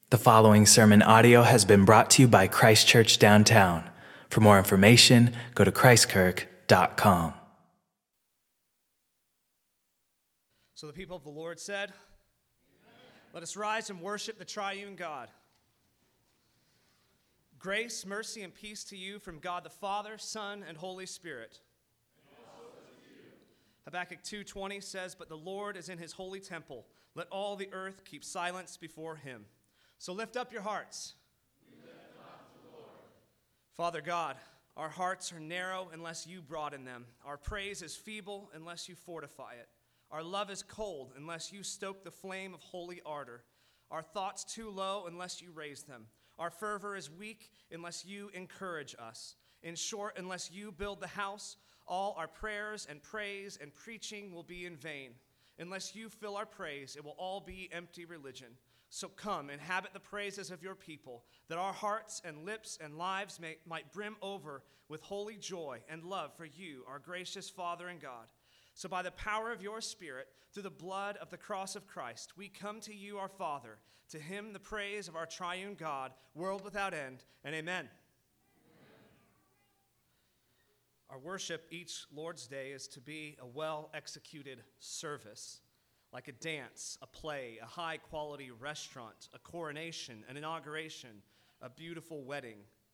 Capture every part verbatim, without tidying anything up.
The following sermon audio has been brought to you by Christ Church Downtown. For more information, go to christkirk dot com. So the people of the Lord said, Amen. Let us rise and worship the triune God. Grace, mercy, and peace to you from God the Father, Son, and Holy Spirit. And also to you. Habakkuk two twenty says, But the Lord is in his holy temple. Let all the earth keep silence before him. So lift up your hearts. We lift up the Lord. Father God, our hearts are narrow unless you broaden them. Our praise is feeble unless you fortify it. Our love is cold unless you stoke the flame of holy ardor. Our thoughts too low unless you raise them. Our fervor is weak unless you encourage us. In short, unless you build the house, all our prayers and praise and preaching will be in vain. Unless you fill our praise, it will all be empty religion. So come, inhabit the praises of your people, that our hearts and lips and lives may, might brim over with holy joy and love for you, our gracious Father and God. So by the power of your Spirit, through the blood of the cross of Christ, we come to you, our Father, to him the praise of our triune God, world without end, and amen. Amen. Our worship each Lord's Day is to be a well-executed service. Like a dance, a play, a high-quality restaurant, a coronation, an inauguration, a beautiful wedding.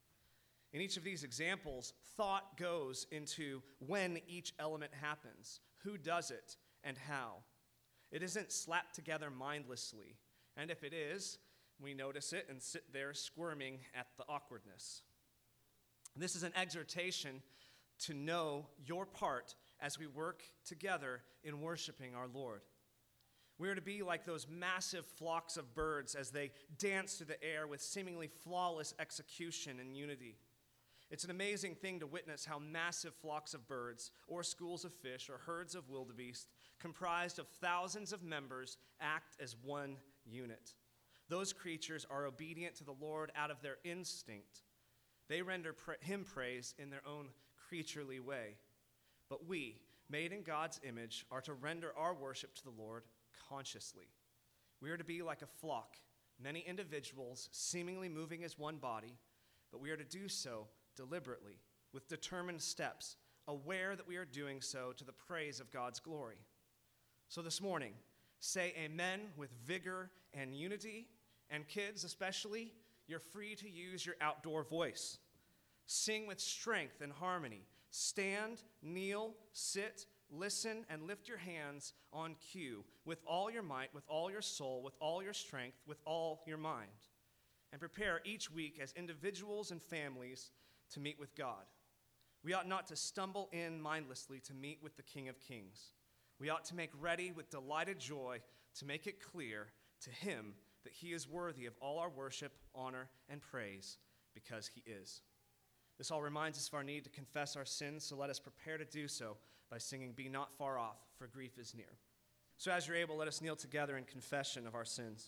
In each of these examples, thought goes into when each element happens, who does it, and how. It isn't slapped together mindlessly, and if it is, we notice it and sit there squirming at the awkwardness. This is an exhortation to know your part as we work together in worshiping our Lord. We are to be like those massive flocks of birds as they dance through the air with seemingly flawless execution and unity. It's an amazing thing to witness how massive flocks of birds, or schools of fish, or herds of wildebeest, comprised of thousands of members, act as one unit. Those creatures are obedient to the Lord out of their instinct. They render pra- him praise in their own creaturely way. But we, made in God's image, are to render our worship to the Lord consciously. We are to be like a flock, many individuals seemingly moving as one body, but we are to do so deliberately, with determined steps, aware that we are doing so to the praise of God's glory. So this morning, say amen with vigor and unity, and kids especially, you're free to use your outdoor voice. Sing with strength and harmony. Stand, kneel, sit, listen, and lift your hands on cue with all your might, with all your soul, with all your strength, with all your mind. And prepare each week as individuals and families to meet with God. We ought not to stumble in mindlessly to meet with the King of Kings. We ought to make ready with delighted joy to make it clear to him that he is worthy of all our worship, honor, and praise, because he is. This all reminds us of our need to confess our sins, so let us prepare to do so by singing Be Not Far Off, for grief is near. So as you're able, let us kneel together in confession of our sins.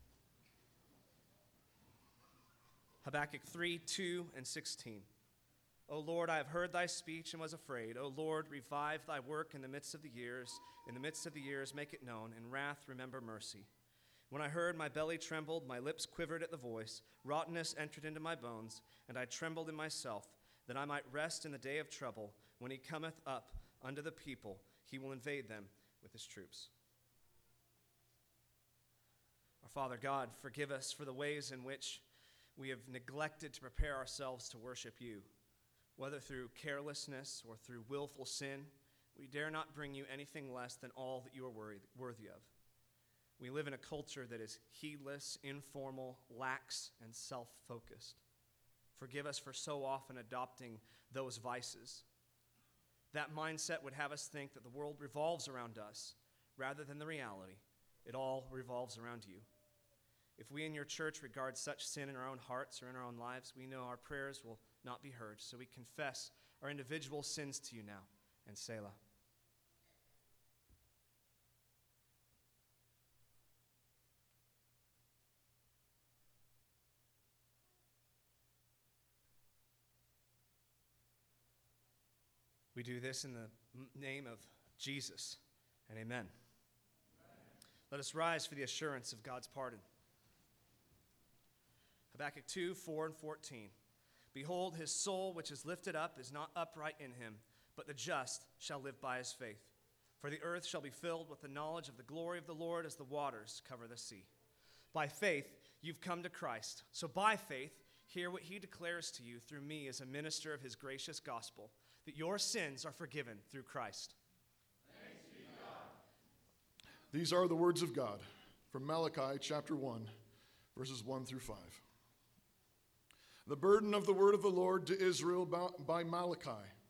Habakkuk three, two, and sixteen. O Lord, I have heard thy speech and was afraid. O Lord, revive thy work in the midst of the years. In the midst of the years, make it known. In wrath, remember mercy. When I heard, my belly trembled, my lips quivered at the voice. Rottenness entered into my bones, and I trembled in myself, that I might rest in the day of trouble. When he cometh up unto the people, he will invade them with his troops. Our Father God, forgive us for the ways in which we have neglected to prepare ourselves to worship you. Whether through carelessness or through willful sin, we dare not bring you anything less than all that you are worthy of. We live in a culture that is heedless, informal, lax, and self-focused. Forgive us for so often adopting those vices. That mindset would have us think that the world revolves around us rather than the reality. It all revolves around you. If we in your church regard such sin in our own hearts or in our own lives, we know our prayers will not be heard. So we confess our individual sins to you now, and Selah. We do this in the name of Jesus, and amen. Amen. Let us rise for the assurance of God's pardon. Habakkuk two, four, and fourteen. Behold, his soul which is lifted up is not upright in him, but the just shall live by his faith. For the earth shall be filled with the knowledge of the glory of the Lord as the waters cover the sea. By faith you've come to Christ. So by faith, hear what he declares to you through me as a minister of his gracious gospel, that your sins are forgiven through Christ. Thanks be to God. These are the words of God from Malachi chapter one, verses one through five. The burden of the word of the Lord to Israel by Malachi.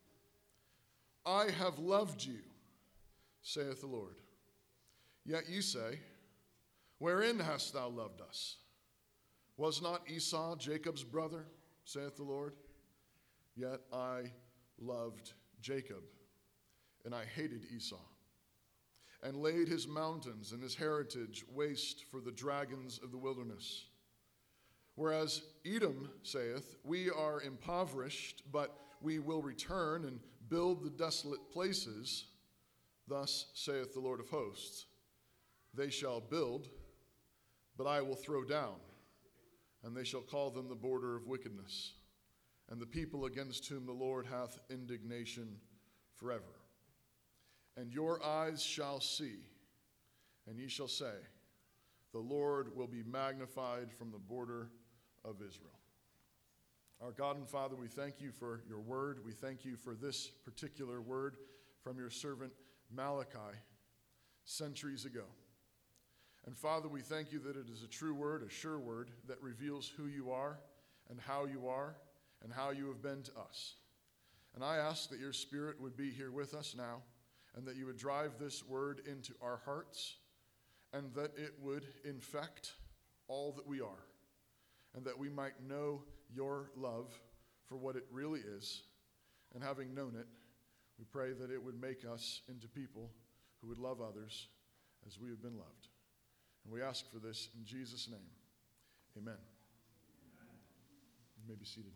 I have loved you, saith the Lord. Yet you say, wherein hast thou loved us? Was not Esau Jacob's brother, saith the Lord? Yet I loved Jacob, and I hated Esau, and laid his mountains and his heritage waste for the dragons of the wilderness. Whereas Edom saith, we are impoverished, but we will return and build the desolate places. Thus saith the Lord of hosts, they shall build, but I will throw down, and they shall call them the border of wickedness, and the people against whom the Lord hath indignation forever. And your eyes shall see, and ye shall say, the Lord will be magnified from the border of Israel. Our God and Father, we thank you for your word. We thank you for this particular word from your servant Malachi centuries ago. And Father, we thank you that it is a true word, a sure word that reveals who you are and how you are and how you have been to us. And I ask that your Spirit would be here with us now and that you would drive this word into our hearts and that it would infect all that we are and that we might know your love for what it really is. And having known it, we pray that it would make us into people who would love others as we have been loved. And we ask for this in Jesus' name. Amen. Amen. You may be seated.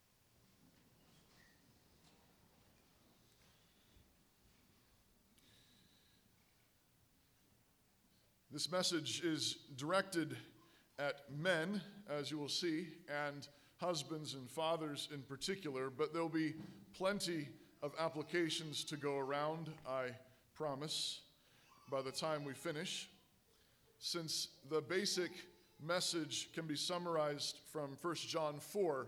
This message is directed at men, as you will see, and husbands and fathers in particular, but there'll be plenty of applications to go around, I promise, by the time we finish. Since the basic message can be summarized from First John four.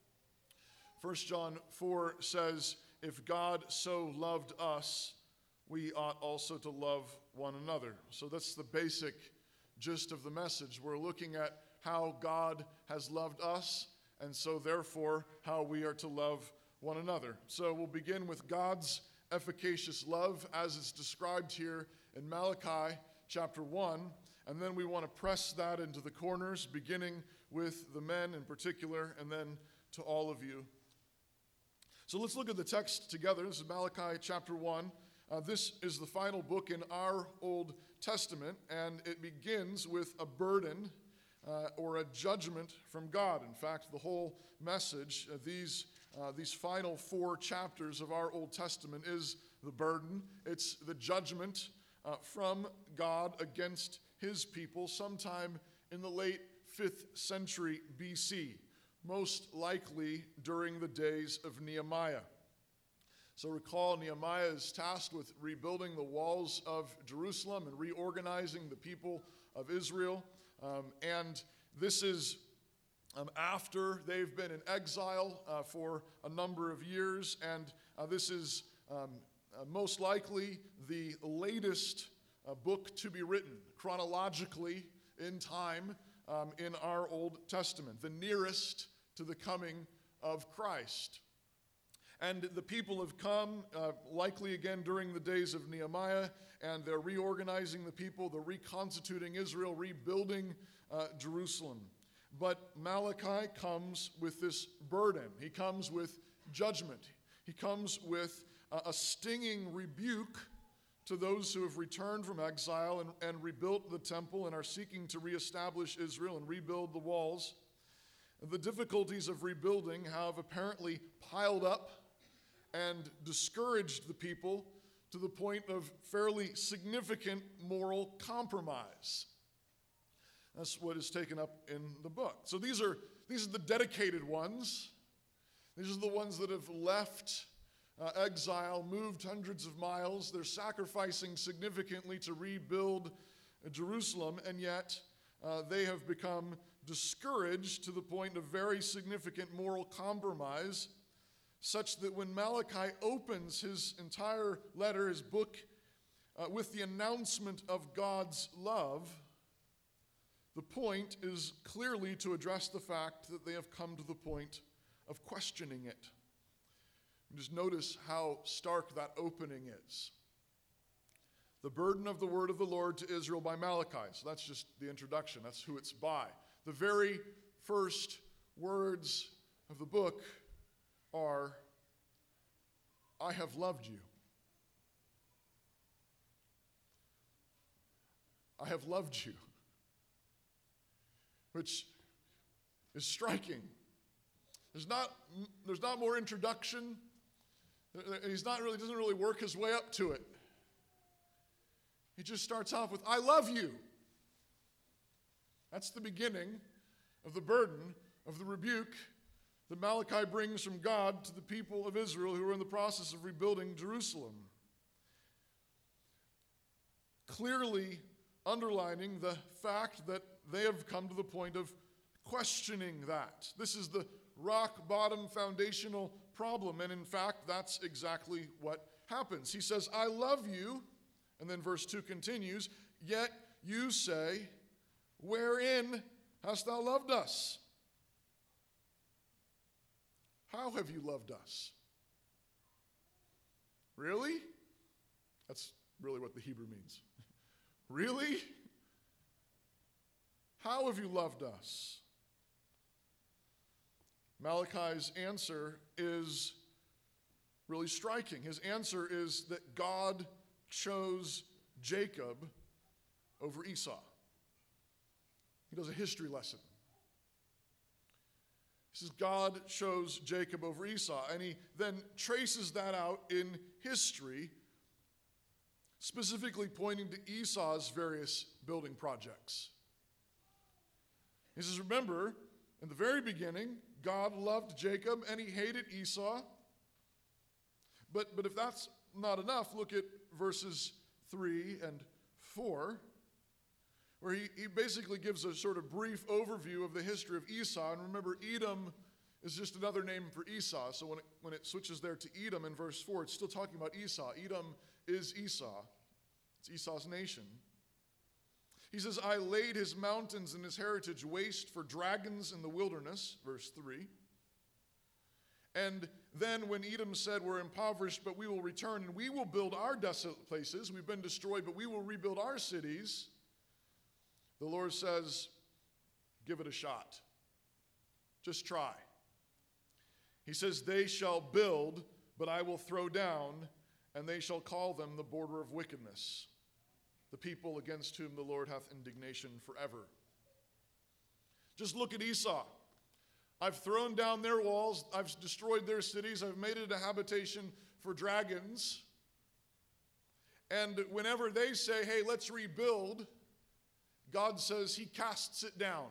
First John four says, if God so loved us, we ought also to love one another. So that's the basic gist of the message. We're looking at how God has loved us, and so therefore how we are to love one another. So we'll begin with God's efficacious love as it's described here in Malachi chapter one. And then we want to press that into the corners, beginning with the men in particular, and then to all of you. So let's look at the text together. This is Malachi chapter one. Uh, this is the final book in our Old Testament, and it begins with a burden uh, or a judgment from God. In fact, the whole message, uh, these, uh, these final four chapters of our Old Testament is the burden. It's the judgment uh, from God against his people sometime in the late fifth century B C, most likely during the days of Nehemiah. So recall, Nehemiah is tasked with rebuilding the walls of Jerusalem and reorganizing the people of Israel. Um, and this is um, after they've been in exile uh, for a number of years. And uh, this is um, uh, most likely the latest uh, book to be written chronologically in time um, in our Old Testament, the nearest to the coming of Christ. And the people have come, uh, likely again during the days of Nehemiah, and they're reorganizing the people, they're reconstituting Israel, rebuilding uh, Jerusalem. But Malachi comes with this burden. He comes with judgment. He comes with uh, a stinging rebuke to those who have returned from exile and, and rebuilt the temple and are seeking to reestablish Israel and rebuild the walls. The difficulties of rebuilding have apparently piled up and discouraged the people to the point of fairly significant moral compromise. That's what is taken up in the book. So these are, these are the dedicated ones. These are the ones that have left uh, exile, moved hundreds of miles. They're sacrificing significantly to rebuild Jerusalem, and yet uh, they have become discouraged to the point of very significant moral compromise, such that when Malachi opens his entire letter, his book, uh, with the announcement of God's love, the point is clearly to address the fact that they have come to the point of questioning it. And just notice how stark that opening is. The burden of the word of the Lord to Israel by Malachi. So that's just the introduction. That's who it's by. The very first words of the book are, I have loved you. I have loved you. Which is striking. There's not, there's not more introduction. He's not really, doesn't really work his way up to it. He just starts off with, I love you. That's the beginning of the burden of the rebuke that Malachi brings from God to the people of Israel who are in the process of rebuilding Jerusalem. Clearly underlining the fact that they have come to the point of questioning that. This is the rock bottom foundational problem, and in fact, that's exactly what happens. He says, I love you, and then verse two continues, yet you say, wherein hast thou loved us? How have you loved us? Really? That's really what the Hebrew means. Really? How have you loved us? Malachi's answer is really striking. His answer is that God chose Jacob over Esau. He does a history lesson. He says God chose Jacob over Esau, and he then traces that out in history, specifically pointing to Esau's various building projects. He says, remember, in the very beginning, God loved Jacob and he hated Esau. But, but if that's not enough, look at verses three and four, where he, he basically gives a sort of brief overview of the history of Esau. And remember, Edom is just another name for Esau. So when it, when it switches there to Edom in verse four, it's still talking about Esau. Edom is Esau. It's Esau's nation. He says, I laid his mountains and his heritage waste for dragons in the wilderness, verse three. And then when Edom said, we're impoverished, but we will return, and we will build our desolate places. We've been destroyed, but we will rebuild our cities. The Lord says, give it a shot. Just try. He says, they shall build, but I will throw down, and they shall call them the border of wickedness, the people against whom the Lord hath indignation forever. Just look at Esau. I've thrown down their walls. I've destroyed their cities. I've made it a habitation for dragons. And whenever they say, hey, let's rebuild, God says he casts it down.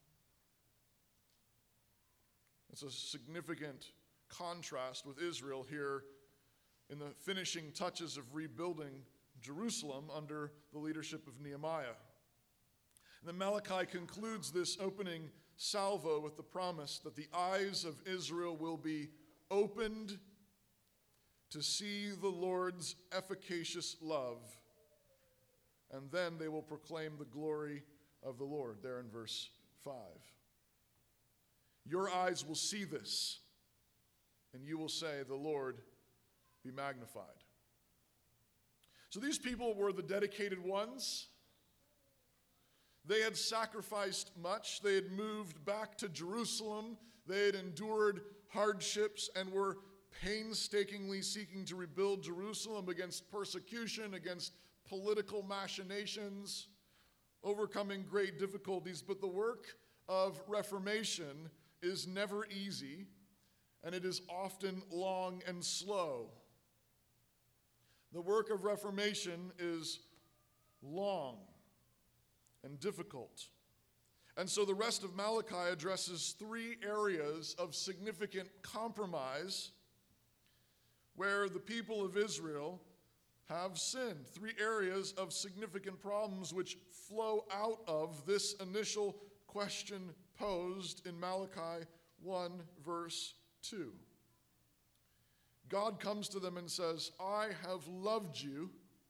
It's a significant contrast with Israel here in the finishing touches of rebuilding Jerusalem under the leadership of Nehemiah. And then Malachi concludes this opening salvo with the promise that the eyes of Israel will be opened to see the Lord's efficacious love, and then they will proclaim the glory of the Lord, there in verse five. Your eyes will see this, and you will say, the Lord be magnified. So these people were the dedicated ones. They had sacrificed much. They had moved back to Jerusalem. They had endured hardships and were painstakingly seeking to rebuild Jerusalem against persecution, against political machinations, overcoming great difficulties. But the work of reformation is never easy, and it is often long and slow. The work of reformation is long and difficult. And so the rest of Malachi addresses three areas of significant compromise where the people of Israel have sinned. Three areas of significant problems which flow out of this initial question posed in Malachi one, verse two. God comes to them and says, I have loved you,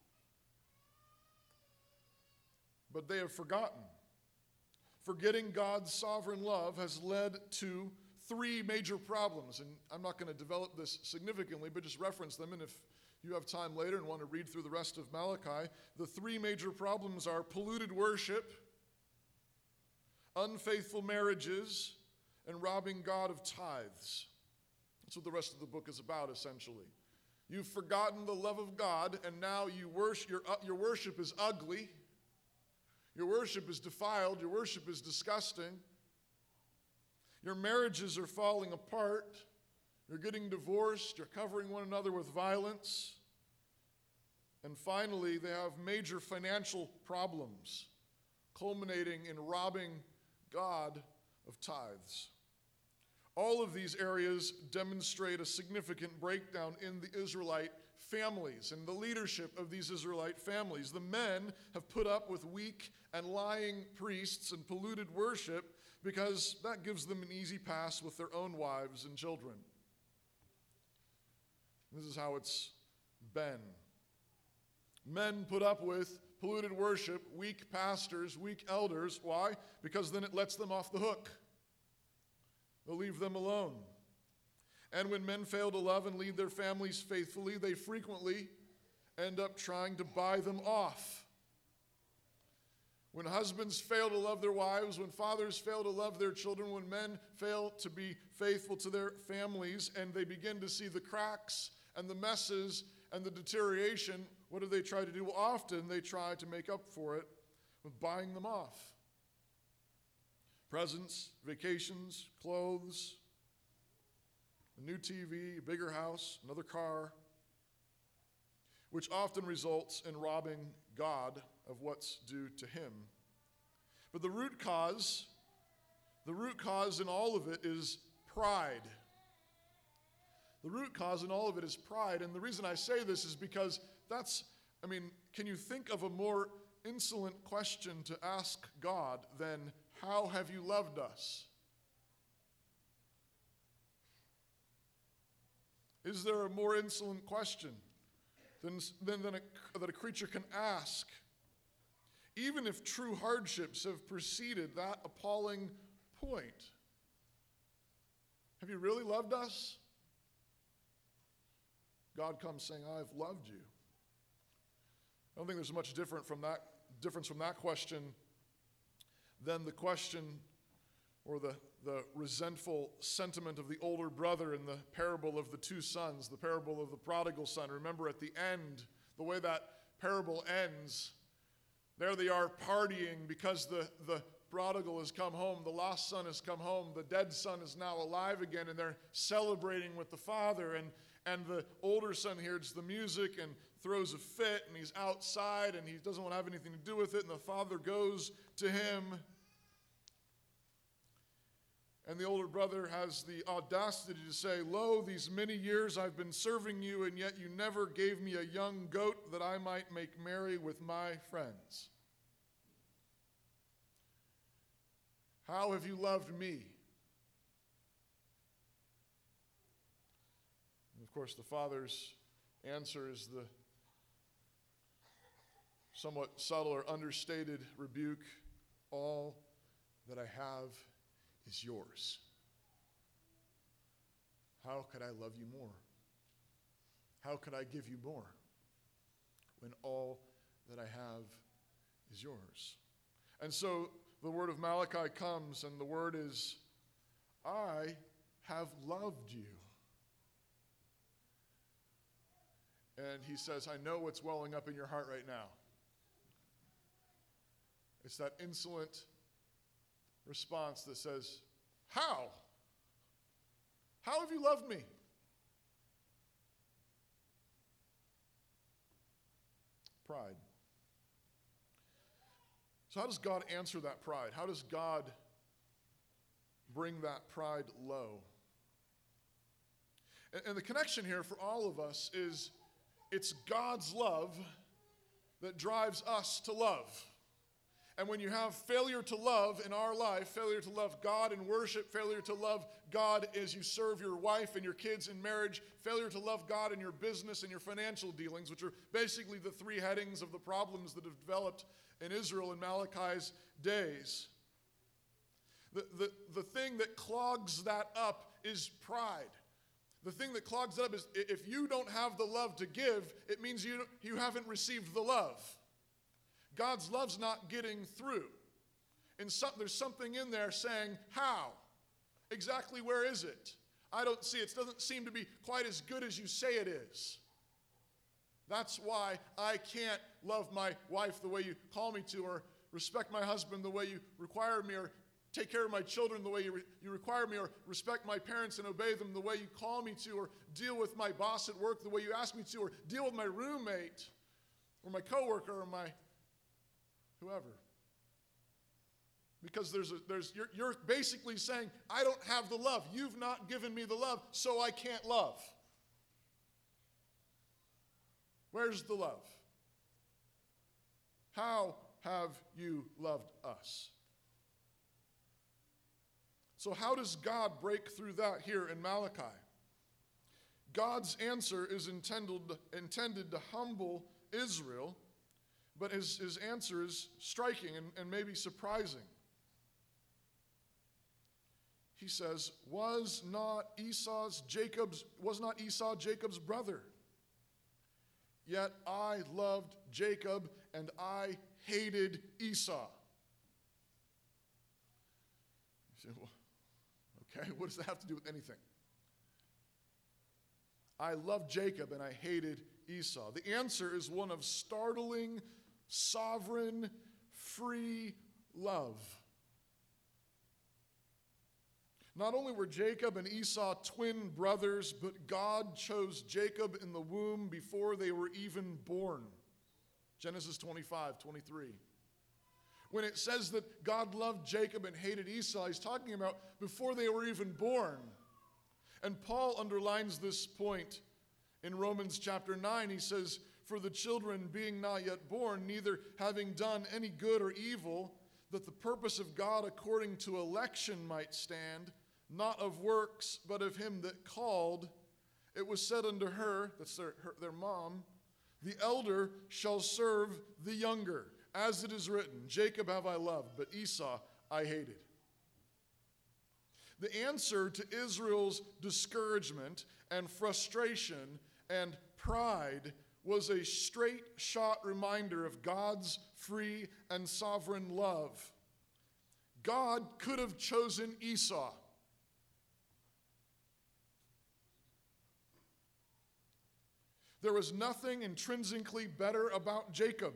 but they have forgotten. Forgetting God's sovereign love has led to three major problems. And I'm not going to develop this significantly, but just reference them. And if you have time later and want to read through the rest of Malachi, the three major problems are polluted worship, unfaithful marriages, and robbing God of tithes. That's what the rest of the book is about, essentially. You've forgotten the love of God, and now you worship, your, uh, your worship is ugly. Your worship is defiled. Your worship is disgusting. Your marriages are falling apart. You're getting divorced. You're covering one another with violence. And finally, they have major financial problems, culminating in robbing God of tithes. All of these areas demonstrate a significant breakdown in the Israelite families and the leadership of these Israelite families. The men have put up with weak and lying priests and polluted worship because that gives them an easy pass with their own wives and children. This is how it's been. Men put up with polluted worship, weak pastors, weak elders. Why? Because then it lets them off the hook. They'll leave them alone. And when men fail to love and lead their families faithfully, they frequently end up trying to buy them off. When husbands fail to love their wives, when fathers fail to love their children, when men fail to be faithful to their families, and they begin to see the cracks and the messes and the deterioration, what do they try to do? Well, often they try to make up for it with buying them off. Presents, vacations, clothes, a new T V, a bigger house, another car, which often results in robbing God of what's due to him. But the root cause, the root cause in all of it is pride. The root cause in all of it is pride. And the reason I say this is because that's, I mean, can you think of a more insolent question to ask God than, how have you loved us? Is there a more insolent question than, than, than a, that a creature can ask? Even if true hardships have preceded that appalling point. Have you really loved us? God comes saying, I've loved you. I don't think there's much different from that difference from that question than the question or the, the resentful sentiment of the older brother in the parable of the two sons, the parable of the prodigal son. Remember at the end, the way that parable ends, there they are partying because the, the prodigal has come home, the lost son has come home, the dead son is now alive again, and they're celebrating with the father. And, and the older son hears the music and throws a fit, and he's outside, and he doesn't want to have anything to do with it, and the father goes to him. And the older brother has the audacity to say, lo, these many years I've been serving you, and yet you never gave me a young goat that I might make merry with my friends. How have you loved me? And of course, the father's answer is the somewhat subtle or understated rebuke. All that I have is yours. How could I love you more? How could I give you more when all that I have is yours? And so the word of Malachi comes, and the word is, I have loved you. And he says, I know what's welling up in your heart right now. It's that insolent response that says, how? How have you loved me? Pride. So how does God answer that pride? How does God bring that pride low. And, and the connection here for all of us is it's God's love that drives us to love. And when you have failure to love in our life, failure to love God in worship, failure to love God as you serve your wife and your kids in marriage, failure to love God in your business and your financial dealings, which are basically the three headings of the problems that have developed in Israel in Malachi's days. The, the, the thing that clogs that up is pride. The thing that clogs it up is if you don't have the love to give, it means you, you haven't received the love. God's love's not getting through. And some, there's something in there saying, how? Exactly where is it? I don't see it. It doesn't seem to be quite as good as you say it is. That's why I can't love my wife the way you call me to, or respect my husband the way you require me, or take care of my children the way you, re- you require me, or respect my parents and obey them the way you call me to, or deal with my boss at work the way you ask me to, or deal with my roommate, or my coworker, or my whoever. Because there's a, there's you're, you're basically saying, I don't have the love. You've not given me the love, so I can't love. Where's the love? How have you loved us? So how does God break through that here in Malachi? God's answer is intended, intended to humble Israel, but his, his answer is striking and, and maybe surprising. He says, was not Esau's Jacob's, was not Esau Jacob's brother? Yet I loved Jacob and I hated Esau. You say, well, okay, what does that have to do with anything? I loved Jacob and I hated Esau. The answer is one of startling, sovereign, free love. Not only were Jacob and Esau twin brothers, but God chose Jacob in the womb before they were even born. Genesis twenty-five, twenty-three. When it says that God loved Jacob and hated Esau, he's talking about before they were even born. And Paul underlines this point in Romans chapter nine. He says, for the children being not yet born, neither having done any good or evil, that the purpose of God according to election might stand, not of works, but of him that called, it was said unto her, that's their, her, their mom, the elder shall serve the younger. As it is written, Jacob have I loved, but Esau I hated. The answer to Israel's discouragement and frustration and pride was a straight shot reminder of God's free and sovereign love. God could have chosen Esau. There was nothing intrinsically better about Jacob.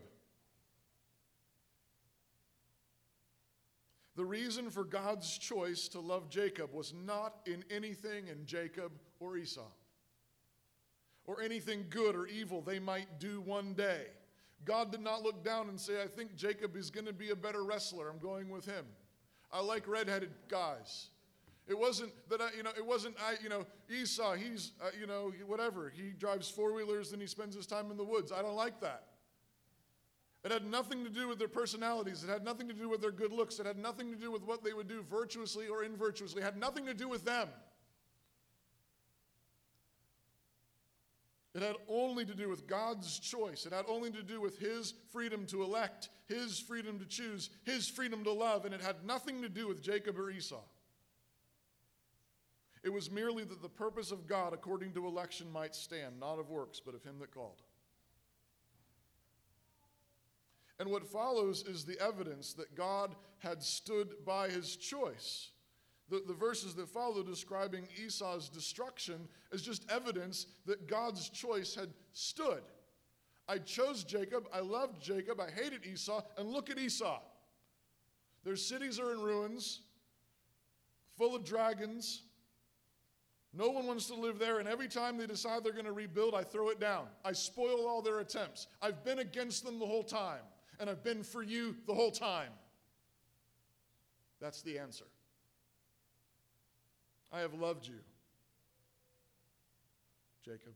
The reason for God's choice to love Jacob was not in anything in Jacob or Esau, or anything good or evil they might do one day. God did not look down and say, I think Jacob is going to be a better wrestler. I'm going with him. I like redheaded guys. It wasn't that I, you know, it wasn't I, you know, Esau, he's, uh, you know, whatever. He drives four-wheelers and he spends his time in the woods. I don't like that. It had nothing to do with their personalities. It had nothing to do with their good looks. It had nothing to do with what they would do virtuously or invirtuously. It had nothing to do with them. It had only to do with God's choice. It had only to do with his freedom to elect, his freedom to choose, his freedom to love, and it had nothing to do with Jacob or Esau. It was merely that the purpose of God according to election might stand, not of works, but of him that called. And what follows is the evidence that God had stood by his choice. The, the verses that follow describing Esau's destruction is just evidence that God's choice had stood. I chose Jacob, I loved Jacob, I hated Esau, and look at Esau. Their cities are in ruins, full of dragons. No one wants to live there, and every time they decide they're going to rebuild, I throw it down. I spoil all their attempts. I've been against them the whole time, and I've been for you the whole time. That's the answer. I have loved you, Jacob.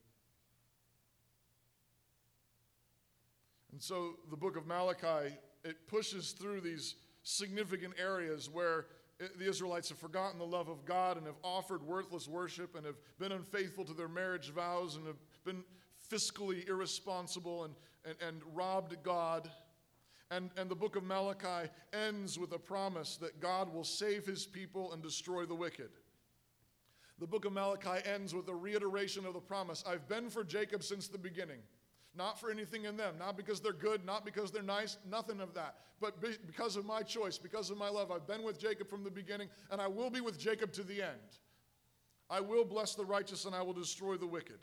And so the book of Malachi, it pushes through these significant areas where the Israelites have forgotten the love of God and have offered worthless worship and have been unfaithful to their marriage vows and have been fiscally irresponsible and, and, and robbed God. And, and the book of Malachi ends with a promise that God will save his people and destroy the wicked. The book of Malachi ends with a reiteration of the promise. I've been for Jacob since the beginning. Not for anything in them, not because they're good, not because they're nice, nothing of that. But be, because of my choice, because of my love, I've been with Jacob from the beginning, and I will be with Jacob to the end. I will bless the righteous, and I will destroy the wicked.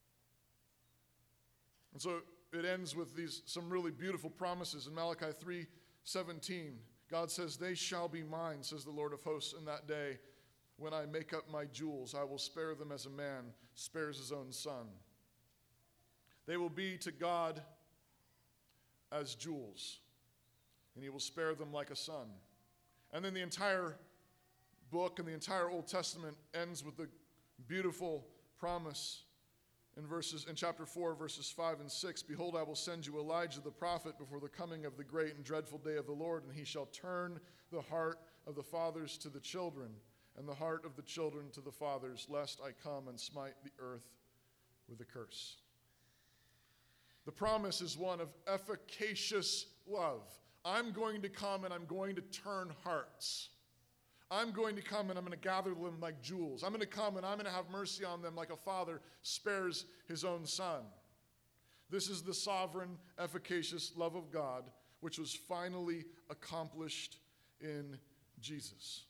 And so it ends with these some really beautiful promises. In Malachi three seventeen, God says, they shall be mine, says the Lord of hosts, in that day. When I make up my jewels, I will spare them as a man spares his own son. They will be to God as jewels, and he will spare them like a son. And then the entire book and the entire Old Testament ends with the beautiful promise in verses in chapter four, verses five and six. Behold, I will send you Elijah the prophet before the coming of the great and dreadful day of the Lord, and he shall turn the heart of the fathers to the children, and the heart of the children to the fathers, lest I come and smite the earth with a curse. The promise is one of efficacious love. I'm going to come and I'm going to turn hearts. I'm going to come and I'm going to gather them like jewels. I'm going to come and I'm going to have mercy on them like a father spares his own son. This is the sovereign, efficacious love of God, which was finally accomplished in Jesus.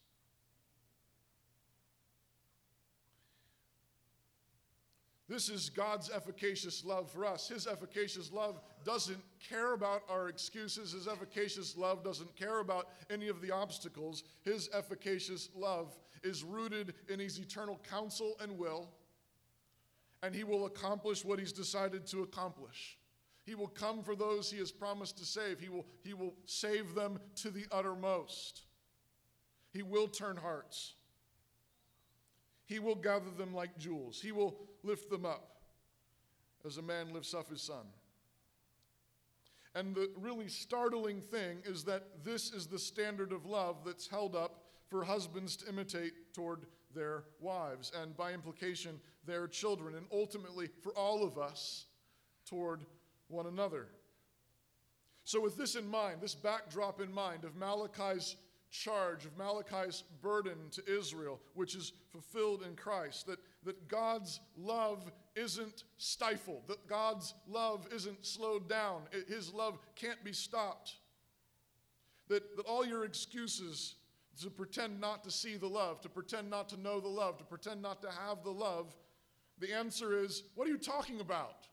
This is God's efficacious love for us. His efficacious love doesn't care about our excuses. His efficacious love doesn't care about any of the obstacles. His efficacious love is rooted in his eternal counsel and will, and he will accomplish what he's decided to accomplish. He will come for those he has promised to save. He will, he will save them to the uttermost. He will turn hearts. He will gather them like jewels. He will lift them up as a man lifts up his son. And the really startling thing is that this is the standard of love that's held up for husbands to imitate toward their wives, and by implication, their children, and ultimately for all of us toward one another. So with this in mind, this backdrop in mind of Malachi's charge, of Malachi's burden to Israel, which is fulfilled in Christ, that, that God's love isn't stifled, that God's love isn't slowed down, it, his love can't be stopped, that, that all your excuses to pretend not to see the love, to pretend not to know the love, to pretend not to have the love, the answer is, what are you talking about?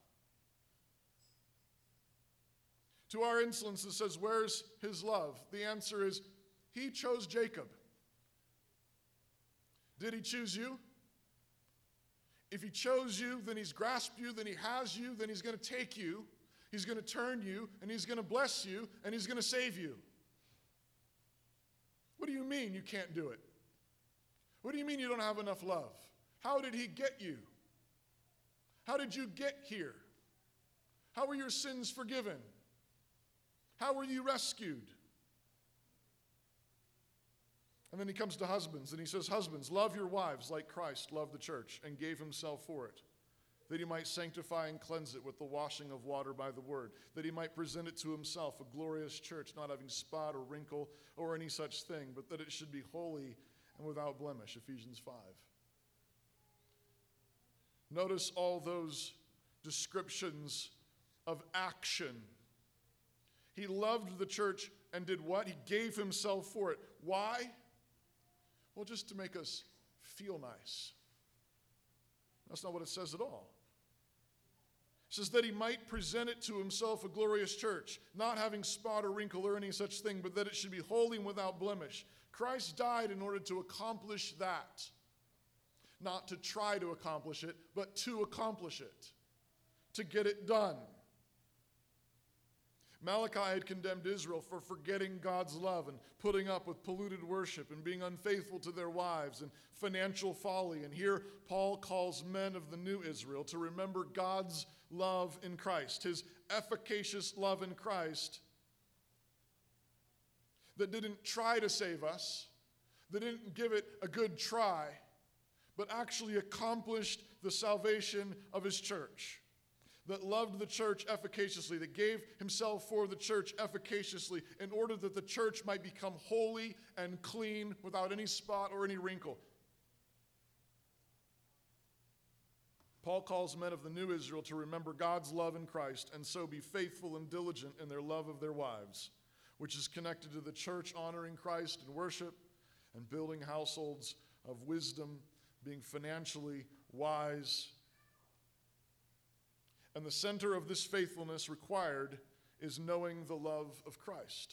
To our insolence that says, where's his love? The answer is, he chose Jacob. Did he choose you? If he chose you, then he's grasped you, then he has you, then he's going to take you, he's going to turn you, and he's going to bless you, and he's going to save you. What do you mean you can't do it? What do you mean you don't have enough love? How did he get you? How did you get here? How were your sins forgiven? How were you rescued? And then he comes to husbands, and he says, husbands, love your wives like Christ loved the church and gave himself for it, that he might sanctify and cleanse it with the washing of water by the word, that he might present it to himself, a glorious church, not having spot or wrinkle or any such thing, but that it should be holy and without blemish, Ephesians five. Notice all those descriptions of action. He loved the church and did what? He gave himself for it. Why? Well, just to make us feel nice. That's not what it says at all. It says that he might present it to himself a glorious church, not having spot or wrinkle or any such thing, but that it should be holy and without blemish. Christ died in order to accomplish that. Not to try to accomplish it, but to accomplish it. To get it done. Malachi had condemned Israel for forgetting God's love and putting up with polluted worship and being unfaithful to their wives and financial folly. And here Paul calls men of the new Israel to remember God's love in Christ, his efficacious love in Christ that didn't try to save us, that didn't give it a good try, but actually accomplished the salvation of his church, that loved the church efficaciously, that gave himself for the church efficaciously in order that the church might become holy and clean without any spot or any wrinkle. Paul calls men of the new Israel to remember God's love in Christ and so be faithful and diligent in their love of their wives, which is connected to the church honoring Christ in worship and building households of wisdom, being financially wise. And the center of this faithfulness required is knowing the love of Christ.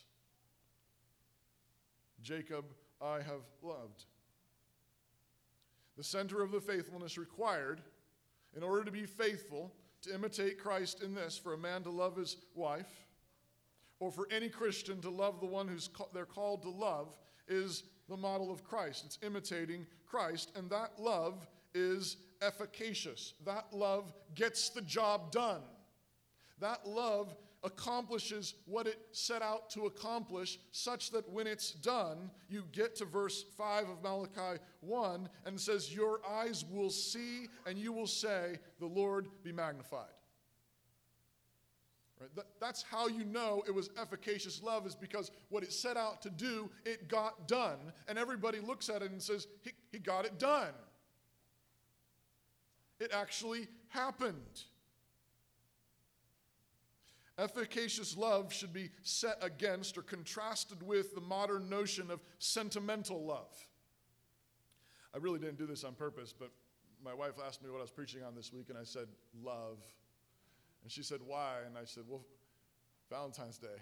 Jacob I have loved. The center of the faithfulness required, in order to be faithful, to imitate Christ in this, for a man to love his wife, or for any Christian to love the one who's ca- they're called to love, is the model of Christ. It's imitating Christ, and that love is efficacious. That love gets the job done. That love accomplishes what it set out to accomplish, such that when it's done, you get to verse five of Malachi one, and it says, your eyes will see, and you will say, the Lord be magnified. Right? That, that's how you know it was efficacious love, is because what it set out to do, it got done. And everybody looks at it and says, he, he got it done. It actually happened. Efficacious love should be set against or contrasted with the modern notion of sentimental love. I really didn't do this on purpose, but my wife asked me what I was preaching on this week, and I said, love. And she said, why? And I said, well, Valentine's Day.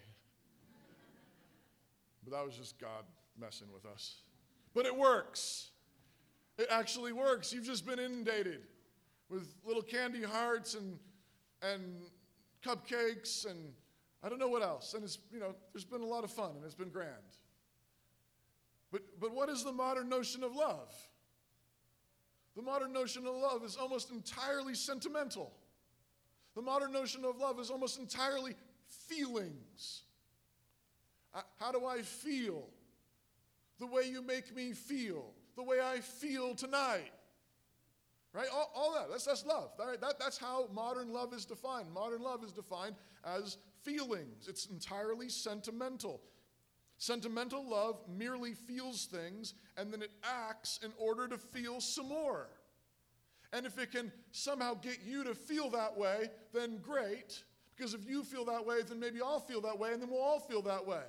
But that was just God messing with us. But it works. It actually works. You've just been inundated with little candy hearts and and cupcakes and I don't know what else. And it's, you know, there's been a lot of fun and it's been grand. But but what is the modern notion of love? The modern notion of love is almost entirely sentimental. The modern notion of love is almost entirely feelings. How do I feel? The way you make me feel. The way I feel tonight. Right? All, all that. That's, that's love. That, that, that's how modern love is defined. Modern love is defined as feelings. It's entirely sentimental. Sentimental love merely feels things and then it acts in order to feel some more. And if it can somehow get you to feel that way, then great. Because if you feel that way, then maybe I'll feel that way, and then we'll all feel that way.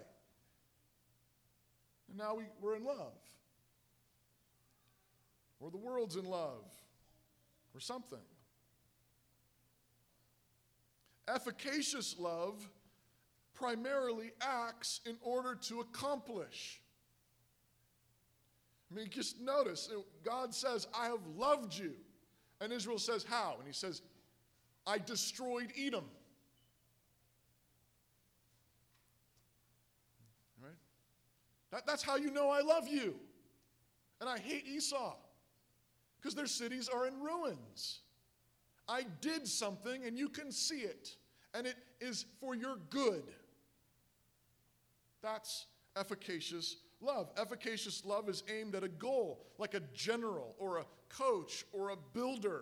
And now we, we're in love. Or the world's in love. Or something. Efficacious love primarily acts in order to accomplish. I mean, just notice, God says, I have loved you. And Israel says, how? And he says, I destroyed Edom. Right? That, that's how you know I love you. And I hate Esau. Because their cities are in ruins. I did something and you can see it. And it is for your good. That's efficacious love. Efficacious love is aimed at a goal, like a general or a coach or a builder.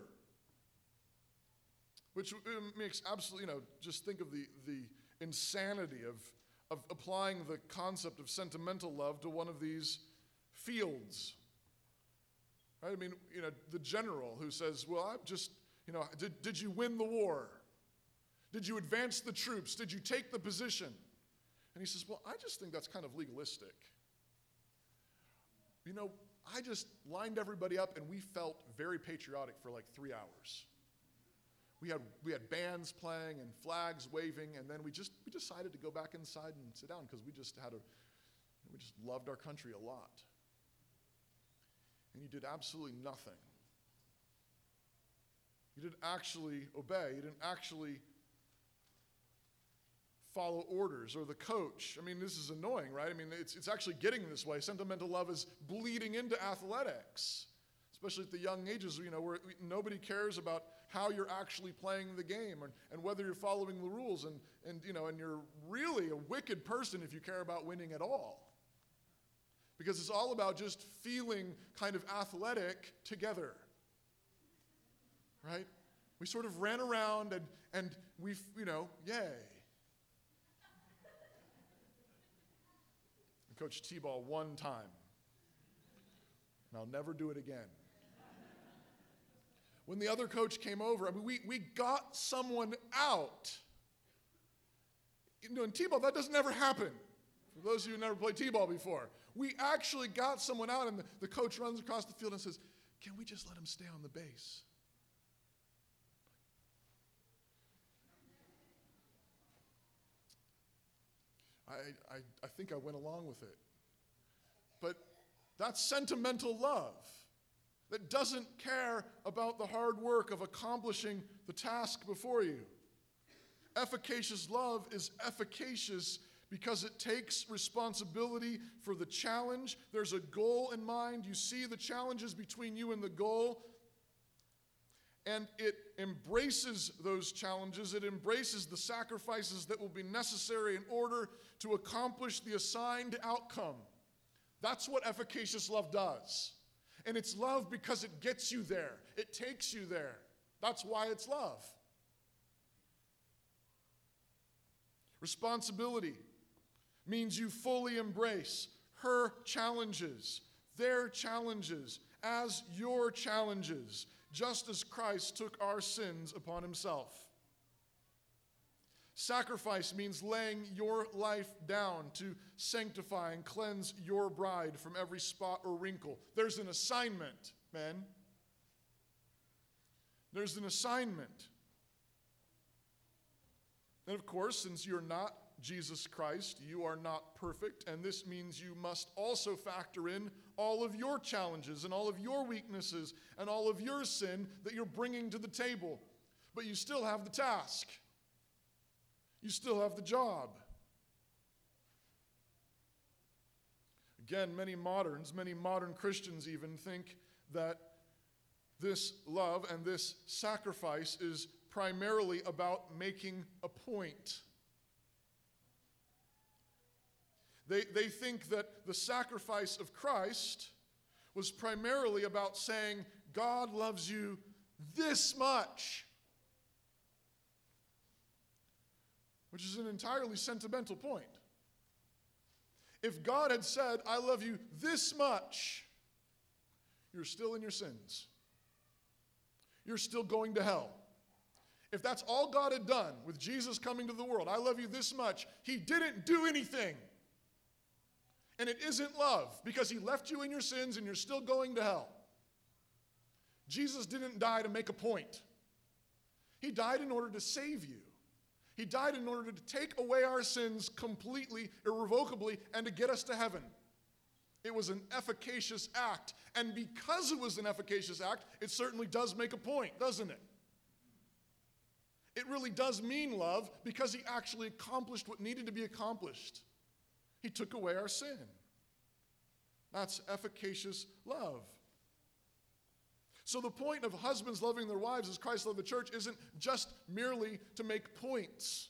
Which makes absolutely, you know, just think of the, the insanity of, of applying the concept of sentimental love to one of these fields. Right? I mean, you know, the general who says, well, I'm just, you know, did, did you win the war? Did you advance the troops? Did you take the position? And he says, well, I just think that's kind of legalistic. You know, I just lined everybody up and we felt very patriotic for like three hours. We had we had bands playing and flags waving, and then we just we decided to go back inside and sit down because we just had a we just loved our country a lot. And you did absolutely nothing. You didn't actually obey. You didn't actually follow orders, or the coach. I mean, this is annoying, right? I mean, it's, it's actually getting this way. Sentimental love is bleeding into athletics, especially at the young ages, you know, where nobody cares about how you're actually playing the game and, and whether you're following the rules. And, and, you know, and you're really a wicked person if you care about winning at all. Because it's all about just feeling kind of athletic together, right? We sort of ran around and, and we, you know, yay. I coached T-ball one time, and I'll never do it again. When the other coach came over, I mean, we, we got someone out. You know, in T-ball, that doesn't ever happen. For those of you who never played T-ball before, we actually got someone out, and the, the coach runs across the field and says, "Can we just let him stay on the base?" I, I, I think I went along with it. But that's sentimental love that doesn't care about the hard work of accomplishing the task before you. Efficacious love is efficacious because it takes responsibility for the challenge. There's a goal in mind. You see the challenges between you and the goal, and it embraces those challenges. It embraces the sacrifices that will be necessary in order to accomplish the assigned outcome. That's what efficacious love does. And it's love because it gets you there. It takes you there. That's why it's love. Responsibility means you fully embrace her challenges, their challenges, as your challenges, just as Christ took our sins upon himself. Sacrifice means laying your life down to sanctify and cleanse your bride from every spot or wrinkle. There's an assignment, men. There's an assignment. And of course, since you're not Jesus Christ, you are not perfect, and this means you must also factor in all of your challenges and all of your weaknesses and all of your sin that you're bringing to the table. But you still have the task. You still have the job. Again, many moderns, many modern Christians even think that this love and this sacrifice is primarily about making a point. They, they think that the sacrifice of Christ was primarily about saying, God loves you this much, which is an entirely sentimental point. If God had said, I love you this much, you're still in your sins. You're still going to hell. If that's all God had done with Jesus coming to the world, I love you this much, he didn't do anything. And it isn't love, because he left you in your sins and you're still going to hell. Jesus didn't die to make a point. He died in order to save you. He died in order to take away our sins completely, irrevocably, and to get us to heaven. It was an efficacious act. And because it was an efficacious act, it certainly does make a point, doesn't it? It really does mean love because he actually accomplished what needed to be accomplished. He took away our sin. That's efficacious love. So the point of husbands loving their wives as Christ loved the church isn't just merely to make points.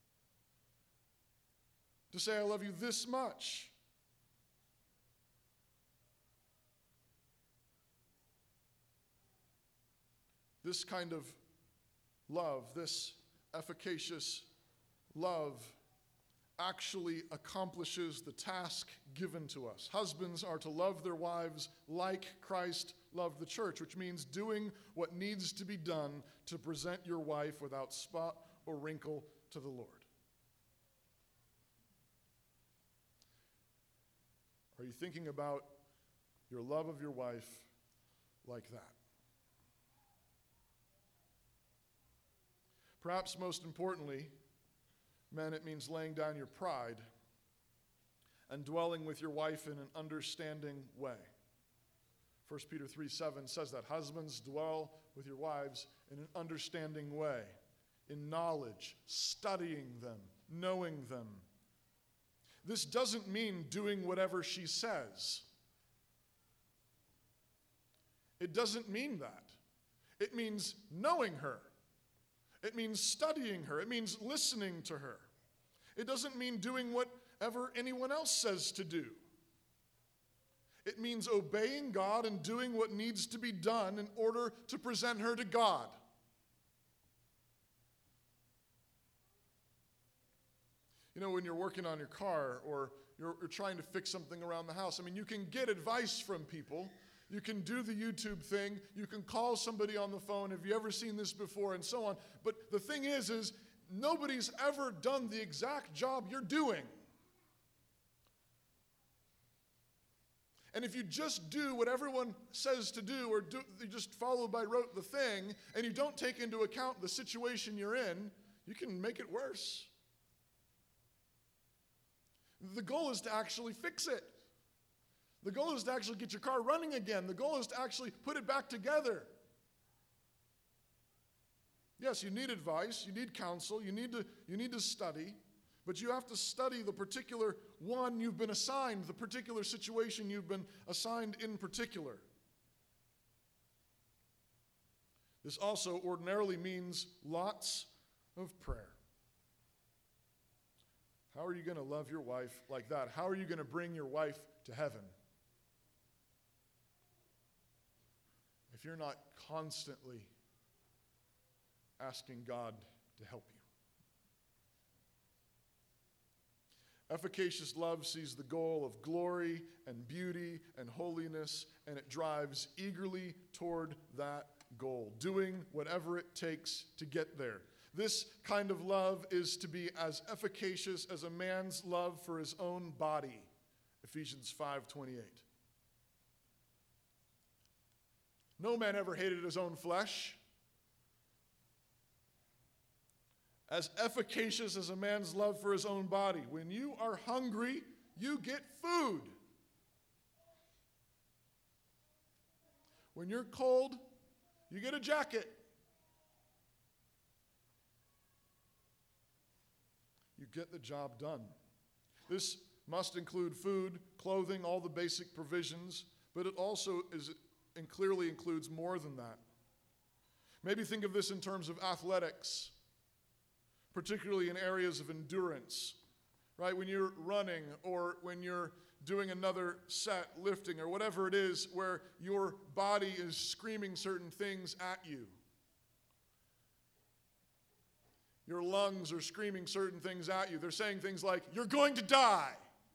To say, I love you this much. This kind of love, this efficacious love, actually accomplishes the task given to us. Husbands are to love their wives like Christ loved the church, which means doing what needs to be done to present your wife without spot or wrinkle to the Lord. Are you thinking about your love of your wife like that? Perhaps most importantly, men, it means laying down your pride and dwelling with your wife in an understanding way. First Peter three seven says that husbands, dwell with your wives in an understanding way, in knowledge, studying them, knowing them. This doesn't mean doing whatever she says. It doesn't mean that. It means knowing her. It means studying her. It means listening to her. It doesn't mean doing whatever anyone else says to do. It means obeying God and doing what needs to be done in order to present her to God. You know, when you're working on your car or you're, you're trying to fix something around the house, I mean, you can get advice from people. You can do the YouTube thing. You can call somebody on the phone. Have you ever seen this before? And so on. But the thing is, is nobody's ever done the exact job you're doing. And if you just do what everyone says to do, or do, you just follow by rote the thing, and you don't take into account the situation you're in, you can make it worse. The goal is to actually fix it. The goal is to actually get your car running again. The goal is to actually put it back together. Yes, you need advice, you need counsel, you need to, you need to study, but you have to study the particular one you've been assigned, the particular situation you've been assigned in particular. This also ordinarily means lots of prayer. How are you going to love your wife like that? How are you going to bring your wife to heaven if you're not constantly asking God to help you? Efficacious love sees the goal of glory and beauty and holiness, and it drives eagerly toward that goal, doing whatever it takes to get there. This kind of love is to be as efficacious as a man's love for his own body, Ephesians five twenty-eight. No man ever hated his own flesh. As efficacious as a man's love for his own body. When you are hungry, you get food. When you're cold, you get a jacket. You get the job done. This must include food, clothing, all the basic provisions, but it also is and clearly includes more than that. Maybe think of this in terms of athletics, particularly in areas of endurance, right? When you're running or when you're doing another set, lifting, or whatever it is where your body is screaming certain things at you. Your lungs are screaming certain things at you. They're saying things like, you're going to die.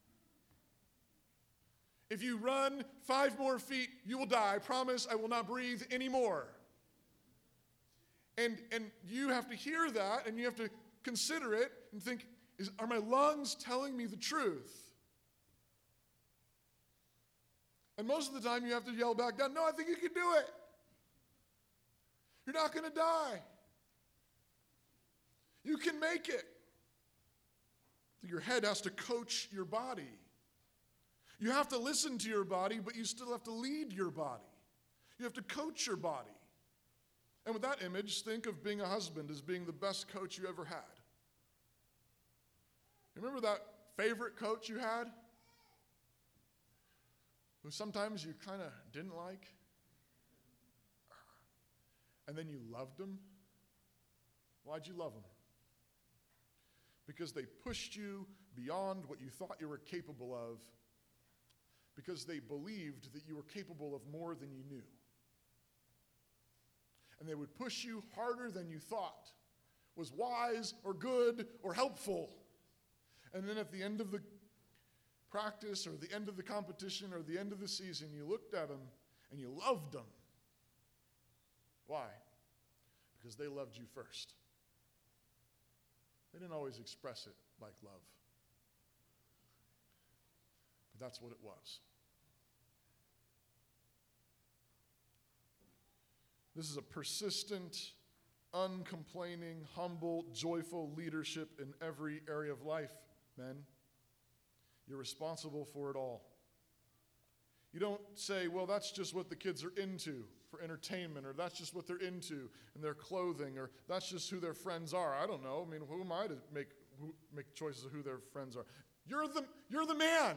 If you run five more feet, you will die. I promise I will not breathe anymore. And, and you have to hear that, and you have to consider it and think, is, are my lungs telling me the truth? And most of the time you have to yell back down, no, I think you can do it. You're not going to die. You can make it. Your head has to coach your body. You have to listen to your body, but you still have to lead your body. You have to coach your body. And with that image, think of being a husband as being the best coach you ever had. Remember that favorite coach you had? Who sometimes you kind of didn't like? And then you loved him? Why'd you love him? Because they pushed you beyond what you thought you were capable of, because they believed that you were capable of more than you knew. And they would push you harder than you thought was wise or good or helpful. And then at the end of the practice or the end of the competition or the end of the season, you looked at them and you loved them. Why? Because they loved you first. They didn't always express it like love. But that's what it was. This is a persistent, uncomplaining, humble, joyful leadership in every area of life, men. You're responsible for it all. You don't say, well, that's just what the kids are into for entertainment, or that's just what they're into in their clothing, or that's just who their friends are. I don't know. I mean, who am I to make who make choices of who their friends are. You're the, you're the man.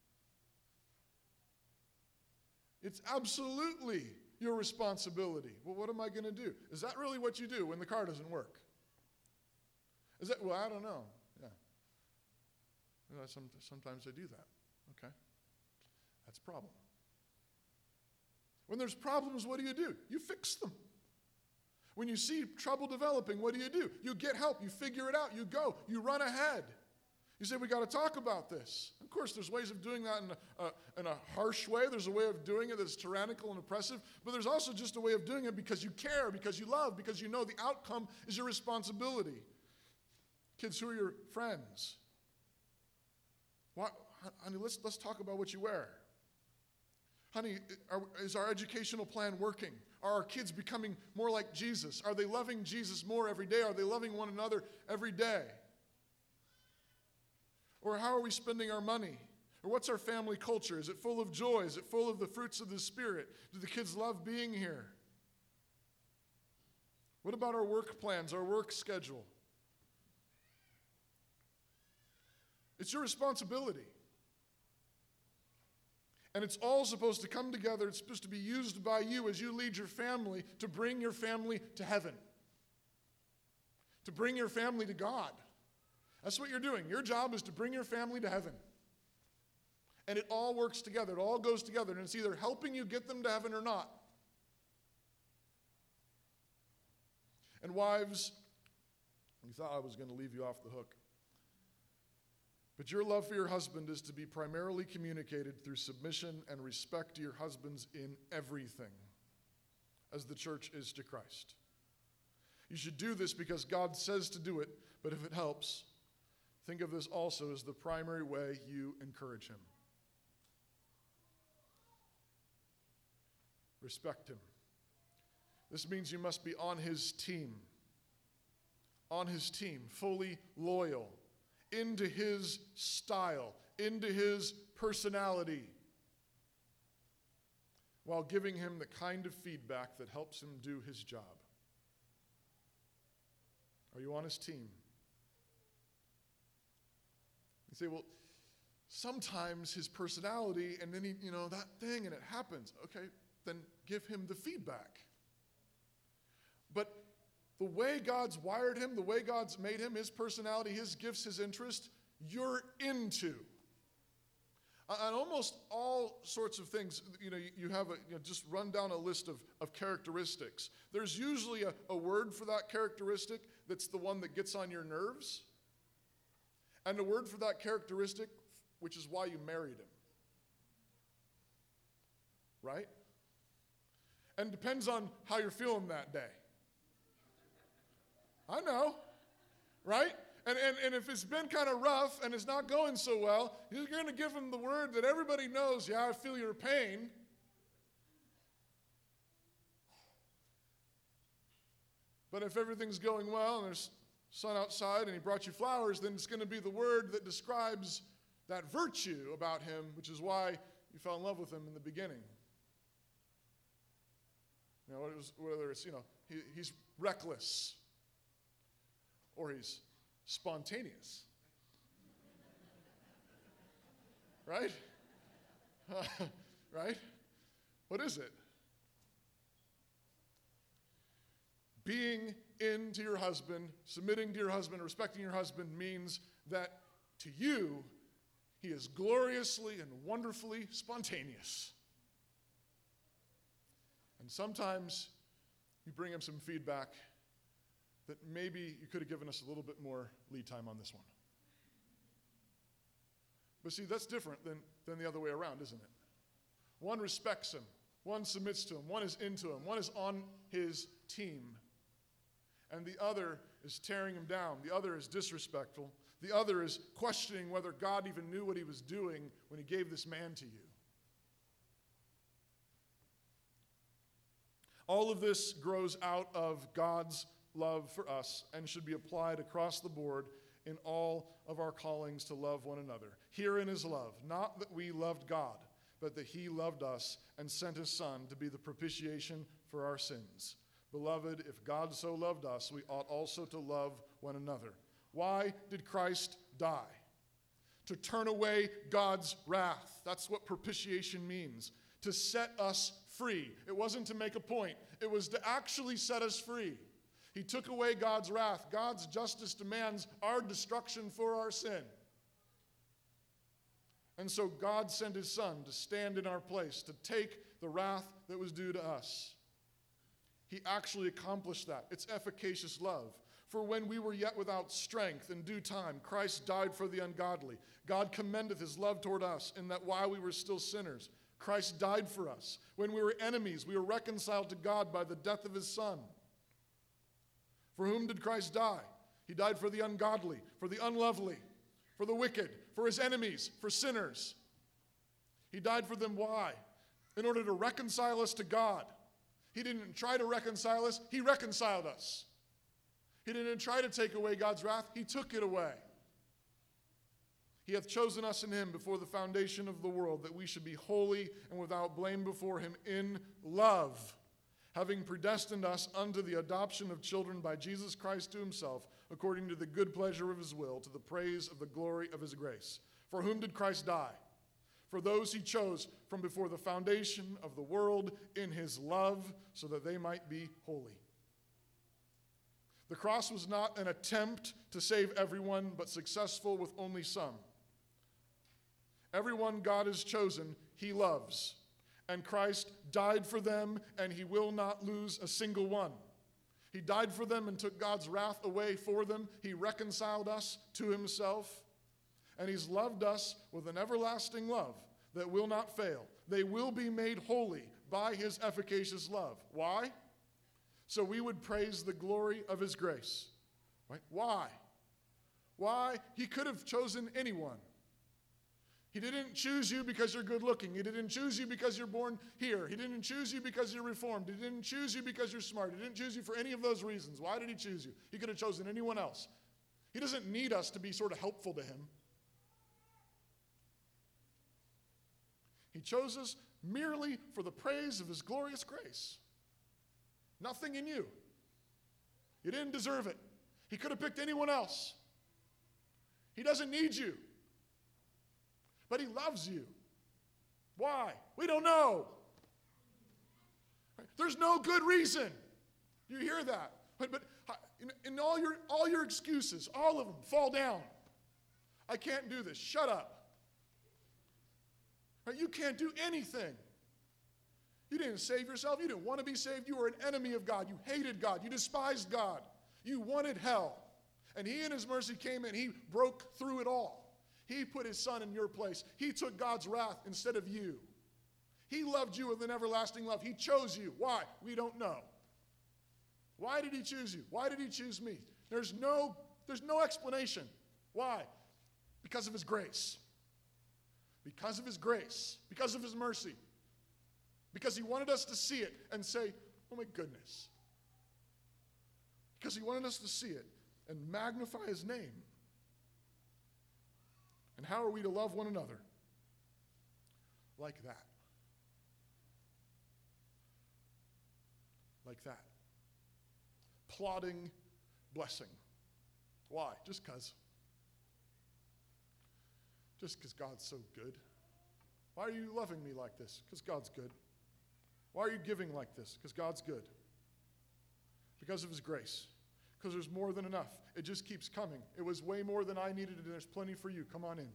It's absolutely your responsibility. Well, what am I going to do? Is that really what you do when the car doesn't work? Is that, well, I don't know. Yeah. You know, some, sometimes I do that. Okay. That's a problem. When there's problems, what do you do? You fix them. When you see trouble developing, what do you do? You get help. You figure it out. You go. You run ahead. You say, we got to talk about this. Of course, there's ways of doing that in a, uh, in a harsh way. There's a way of doing it that's tyrannical and oppressive. But there's also just a way of doing it because you care, because you love, because you know the outcome is your responsibility. Kids, who are your friends? What, honey, let's, let's talk about what you wear. Honey, are, is our educational plan working? Are our kids becoming more like Jesus? Are they loving Jesus more every day? Are they loving one another every day? Or how are we spending our money? Or what's our family culture? Is it full of joy? Is it full of the fruits of the Spirit? Do the kids love being here? What about our work plans, our work schedule? It's your responsibility. And it's all supposed to come together. It's supposed to be used by you as you lead your family to bring your family to heaven, to bring your family to God. That's what you're doing. Your job is to bring your family to heaven. And it all works together. It all goes together. And it's either helping you get them to heaven or not. And wives, you thought I was going to leave you off the hook. But your love for your husband is to be primarily communicated through submission and respect to your husbands in everything, as the church is to Christ. You should do this because God says to do it, but if it helps, think of this also as the primary way you encourage him. Respect him. This means you must be on his team. On his team, fully loyal, into his style, into his personality, while giving him the kind of feedback that helps him do his job. Are you on his team? You say, well, sometimes his personality, and then he, you know, that thing, and it happens. Okay, then give him the feedback. But the way God's wired him, the way God's made him, his personality, his gifts, his interest, you're into. On almost all sorts of things, you know, you have a, you know, just run down a list of, of characteristics. There's usually a, a word for that characteristic that's the one that gets on your nerves. And a word for that characteristic, which is why you married him. Right? And depends on how you're feeling that day. I know, right? And, and, and if it's been kind of rough and it's not going so well, you're going to give him the word that everybody knows, yeah, I feel your pain. But if everything's going well and there's sun outside and he brought you flowers, then it's going to be the word that describes that virtue about him, which is why you fell in love with him in the beginning. You know, whether it's, you know, he, he's reckless, or he's spontaneous. Right? Uh, right? What is it? Being into your husband, submitting to your husband, respecting your husband means that to you, he is gloriously and wonderfully spontaneous. And sometimes you bring him some feedback that maybe you could have given us a little bit more lead time on this one. But see, that's different than, than the other way around, isn't it? One respects him. One submits to him. One is into him. One is on his team. And the other is tearing him down. The other is disrespectful. The other is questioning whether God even knew what he was doing when he gave this man to you. All of this grows out of God's love for us and should be applied across the board in all of our callings to love one another. Herein is love, not that we loved God, but that he loved us and sent his Son to be the propitiation for our sins. Beloved, if God so loved us, we ought also to love one another. Why did Christ die? To turn away God's wrath. That's what propitiation means. To set us free. It wasn't to make a point. It was to actually set us free. He took away God's wrath. God's justice demands our destruction for our sin. And so God sent his Son to stand in our place, to take the wrath that was due to us. He actually accomplished that. It's efficacious love. For when we were yet without strength, in due time, Christ died for the ungodly. God commendeth his love toward us, in that while we were still sinners, Christ died for us. When we were enemies, we were reconciled to God by the death of his Son. For whom did Christ die? He died for the ungodly, for the unlovely, for the wicked, for his enemies, for sinners. He died for them. Why? In order to reconcile us to God. He didn't try to reconcile us. He reconciled us. He didn't try to take away God's wrath. He took it away. He hath chosen us in him before the foundation of the world, that we should be holy and without blame before him in love, having predestined us unto the adoption of children by Jesus Christ to himself, according to the good pleasure of his will, to the praise of the glory of his grace. For whom did Christ die? For those he chose from before the foundation of the world in his love, so that they might be holy. The cross was not an attempt to save everyone, but successful with only some. Everyone God has chosen, he loves. And Christ died for them, and he will not lose a single one. He died for them and took God's wrath away for them. He reconciled us to himself. And he's loved us with an everlasting love that will not fail. They will be made holy by his efficacious love. Why? So we would praise the glory of his grace. Right? Why? Why? He could have chosen anyone. He didn't choose you because you're good looking. He didn't choose you because you're born here. He didn't choose you because you're reformed. He didn't choose you because you're smart. He didn't choose you for any of those reasons. Why did he choose you? He could have chosen anyone else. He doesn't need us to be sort of helpful to him. He chose us merely for the praise of his glorious grace. Nothing in you. You didn't deserve it. He could have picked anyone else. He doesn't need you. But he loves you. Why? We don't know. There's no good reason. You hear that? But, but in, in all your all your excuses, all of them, fall down. I can't do this. Shut up. Right? You can't do anything. You didn't save yourself. You didn't want to be saved. You were an enemy of God. You hated God. You despised God. You wanted hell. And he in his mercy came and he broke through it all. He put his Son in your place. He took God's wrath instead of you. He loved you with an everlasting love. He chose you. Why? We don't know. Why did he choose you? Why did he choose me? There's no, there's no explanation. Why? Because of his grace. Because of his grace. Because of his mercy. Because he wanted us to see it and say, oh my goodness. Because he wanted us to see it and magnify his name. And how are we to love one another? Like that. Like that. Plodding blessing. Why? Just because. Just because God's so good. Why are you loving me like this? Because God's good. Why are you giving like this? Because God's good. Because of his grace. Because there's more than enough. It just keeps coming. It was way more than I needed, and there's plenty for you. Come on in.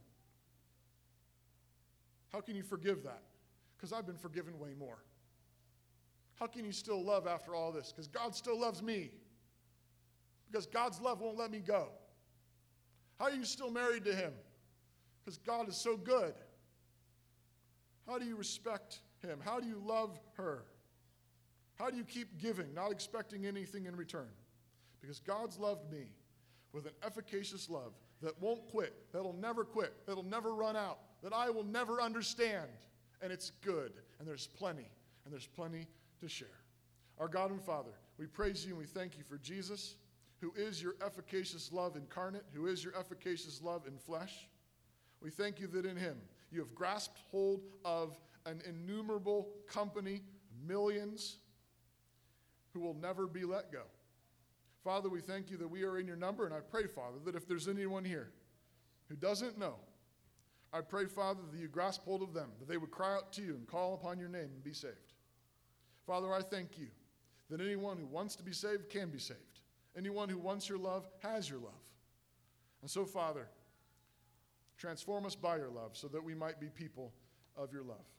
How can you forgive that? Because I've been forgiven way more. How can you still love after all this? Because God still loves me. Because God's love won't let me go. How are you still married to him? Because God is so good. How do you respect him? How do you love her? How do you keep giving, not expecting anything in return? Because God's loved me with an efficacious love that won't quit, that'll never quit, that'll never run out, that I will never understand. And it's good, and there's plenty, and there's plenty to share. Our God and Father, we praise you and we thank you for Jesus, who is your efficacious love incarnate, who is your efficacious love in flesh. We thank you that in him you have grasped hold of an innumerable company, millions, who will never be let go. Father, we thank you that we are in your number, and I pray, Father, that if there's anyone here who doesn't know, I pray, Father, that you grasp hold of them, that they would cry out to you and call upon your name and be saved. Father, I thank you that anyone who wants to be saved can be saved. Anyone who wants your love has your love. And so, Father, transform us by your love so that we might be people of your love.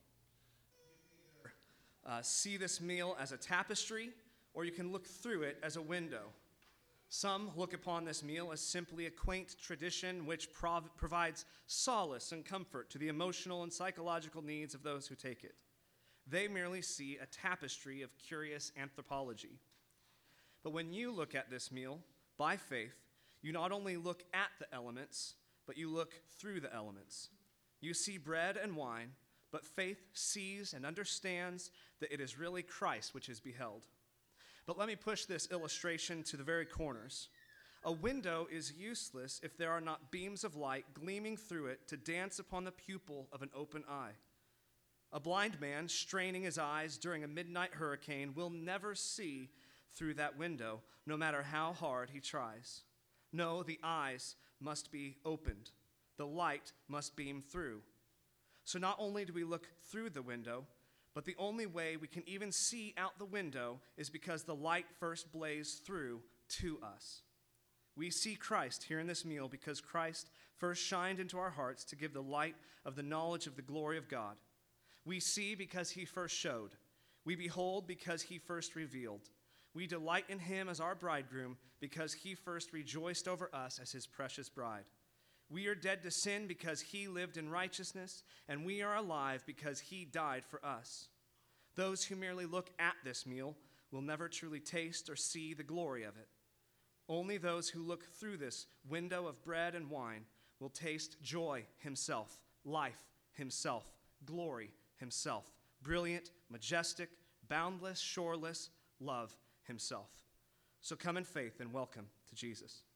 Uh, see this meal as a tapestry, or you can look through it as a window. Some look upon this meal as simply a quaint tradition which prov- provides solace and comfort to the emotional and psychological needs of those who take it. They merely see a tapestry of curious anthropology. But when you look at this meal, by faith, you not only look at the elements, but you look through the elements. You see bread and wine, but faith sees and understands that it is really Christ which is beheld. But let me push this illustration to the very corners. A window is useless if there are not beams of light gleaming through it to dance upon the pupil of an open eye. A blind man straining his eyes during a midnight hurricane will never see through that window, no matter how hard he tries. No, the eyes must be opened. The light must beam through. So not only do we look through the window, but the only way we can even see out the window is because the light first blazed through to us. We see Christ here in this meal because Christ first shined into our hearts to give the light of the knowledge of the glory of God. We see because he first showed. We behold because he first revealed. We delight in him as our bridegroom because he first rejoiced over us as his precious bride. We are dead to sin because he lived in righteousness, and we are alive because he died for us. Those who merely look at this meal will never truly taste or see the glory of it. Only those who look through this window of bread and wine will taste joy himself, life himself, glory himself, brilliant, majestic, boundless, shoreless love himself. So come in faith and welcome to Jesus.